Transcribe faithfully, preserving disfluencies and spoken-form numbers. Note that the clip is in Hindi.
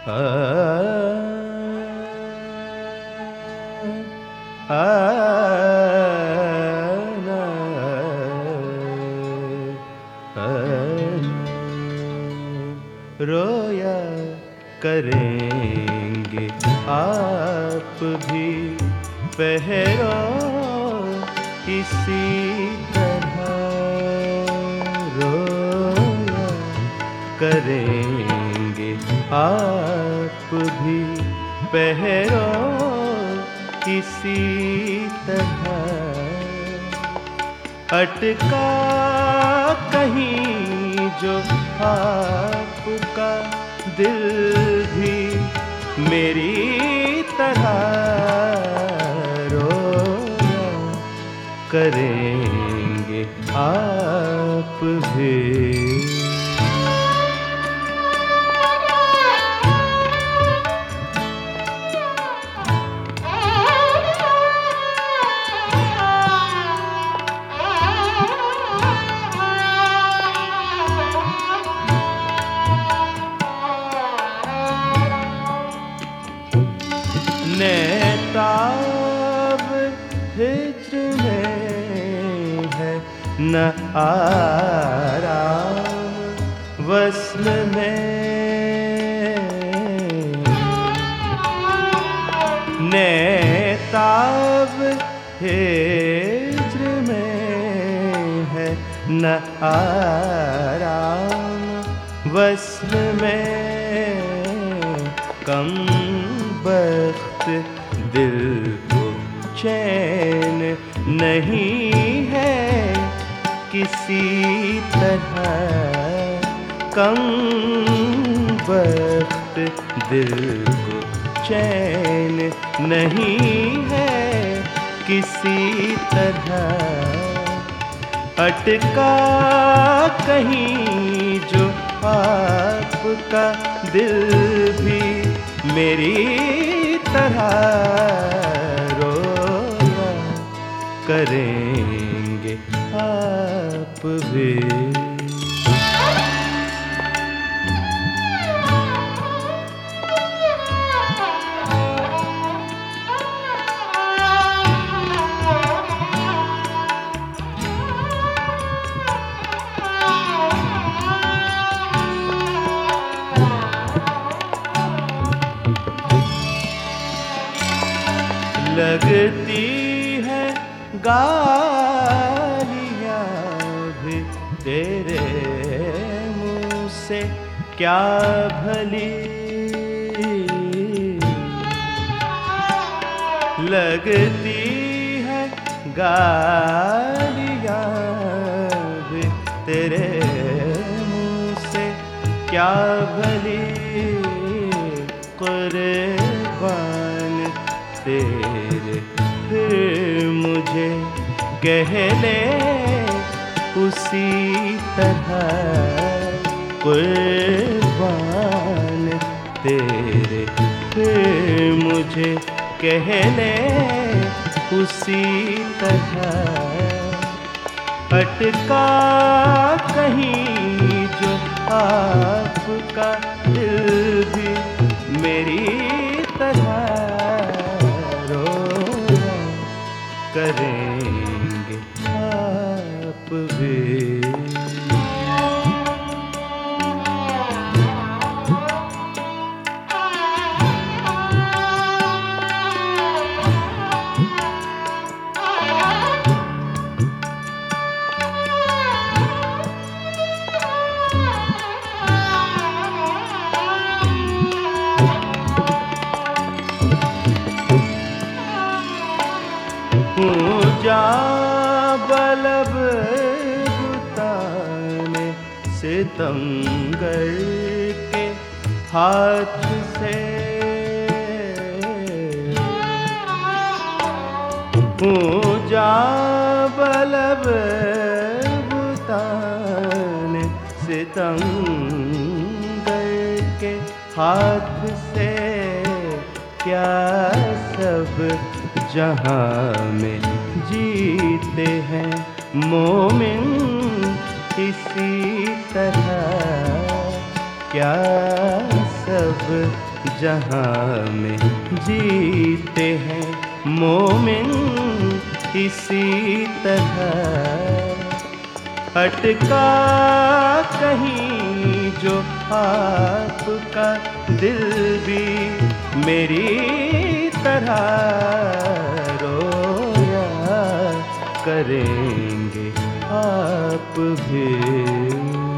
आ, आ, ना, आ, रोया करेंगे आप भी पहरो इसी तरह, रोया करेंगे आप भी पहरो इसी तरह। अटका कहीं जो आपका दिल भी मेरी तरह, रोया करेंगे आप भी। नेताब हिज्र में है न आराम वस्ल में, नेताब हिज्र में है न आराम वस्ल में। कम बख्त दिल को चैन नहीं है किसी तरह, कम बख्त दिल को चैन नहीं है किसी तरह। अटका कहीं जो आपका दिल भी मेरी तरह, रोया करेंगे आप भी। लगती है गालियाँ भी तेरे मुँह से क्या भली, लगती है गालियाँ भी तेरे मुँह से क्या भली। कुर्बान तेरे फिर मुझे कह ले उसी तरह, कुर्बान तेरे फिर मुझे कह ले उसी तरह। अटका कहीं जो आपका दिल भी मेरी तरह, रोया करेंगे आप भी। जा बलब बुताने सितमगर के हाथ से, जा बलब बुताने सितमगर के हाथ से। क्या सब जहाँ में जीते हैं मोमिन इसी तरह, क्या सब जहाँ में जीते हैं मोमिन इसी तरह। अटका कहीं जो आपका दिल भी मेरी तरह रोया करेंगे आप भी।